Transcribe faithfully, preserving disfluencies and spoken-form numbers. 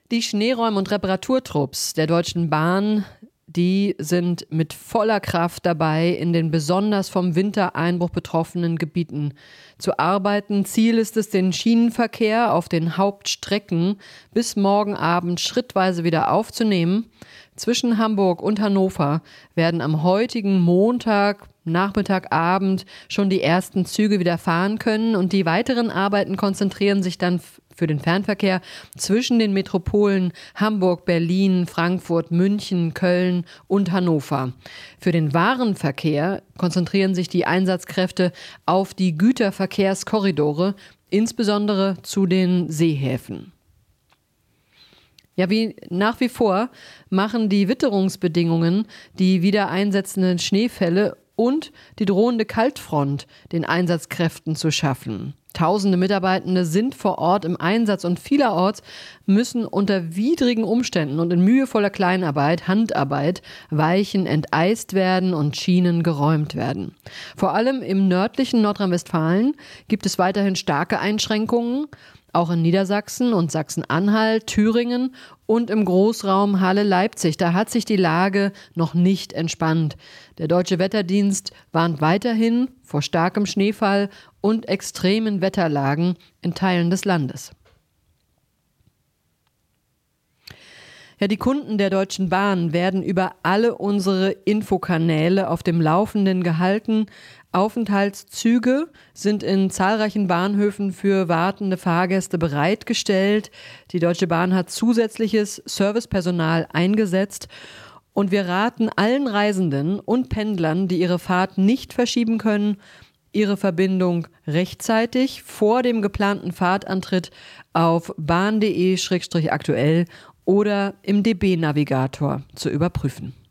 Die Schneeräum- und Reparaturtrupps der Deutschen Bahn, die sind mit voller Kraft dabei, in den besonders vom Wintereinbruch betroffenen Gebieten zu arbeiten. Ziel ist es, den Schienenverkehr auf den Hauptstrecken bis morgen Abend schrittweise wieder aufzunehmen. Zwischen Hamburg und Hannover werden am heutigen Montag, Nachmittag, Abend schon die ersten Züge wieder fahren können und die weiteren Arbeiten konzentrieren sich dann für den Fernverkehr zwischen den Metropolen Hamburg, Berlin, Frankfurt, München, Köln und Hannover. Für den Warenverkehr konzentrieren sich die Einsatzkräfte auf die Güterverkehrskorridore, insbesondere zu den Seehäfen. Ja, wie nach wie vor machen die Witterungsbedingungen, die wieder einsetzenden Schneefälle und die drohende Kaltfront den Einsatzkräften zu schaffen. Tausende Mitarbeitende sind vor Ort im Einsatz und vielerorts müssen unter widrigen Umständen und in mühevoller Kleinarbeit, Handarbeit, Weichen enteist werden und Schienen geräumt werden. Vor allem im nördlichen Nordrhein-Westfalen gibt es weiterhin starke Einschränkungen. Auch in Niedersachsen und Sachsen-Anhalt, Thüringen und im Großraum Halle-Leipzig. Da hat sich die Lage noch nicht entspannt. Der Deutsche Wetterdienst warnt weiterhin vor starkem Schneefall und extremen Wetterlagen in Teilen des Landes. Ja, die Kunden der Deutschen Bahn werden über alle unsere Infokanäle auf dem Laufenden gehalten. Aufenthaltszüge sind in zahlreichen Bahnhöfen für wartende Fahrgäste bereitgestellt. Die Deutsche Bahn hat zusätzliches Servicepersonal eingesetzt. Und wir raten allen Reisenden und Pendlern, die ihre Fahrt nicht verschieben können, ihre Verbindung rechtzeitig vor dem geplanten Fahrtantritt auf bahn punkt de Schrägstrich aktuell oder im D B-Navigator zu überprüfen.